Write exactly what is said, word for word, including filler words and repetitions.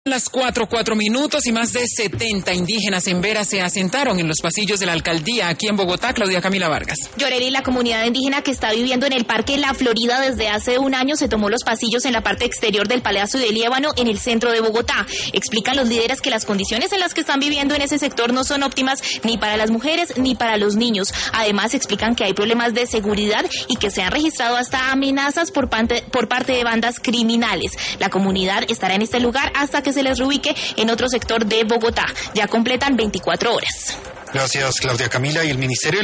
Las cuatro, cuatro minutos y más de setenta indígenas en Vera se asentaron en los pasillos de la alcaldía aquí en Bogotá. Claudia Camila Vargas. Yoreli, la comunidad indígena que está viviendo en el Parque La Florida desde hace un año se tomó los pasillos en la parte exterior del Palacio de Líbano en el centro de Bogotá. Explican los líderes que las condiciones en las que están viviendo en ese sector no son óptimas ni para las mujeres ni para los niños. Además, explican que hay problemas de seguridad y que se han registrado hasta amenazas por parte, por parte de bandas criminales. La comunidad estará en este lugar hasta que se les reubique en otro sector de Bogotá. Ya completan veinticuatro horas. Gracias, Claudia Camila. Y el Ministerio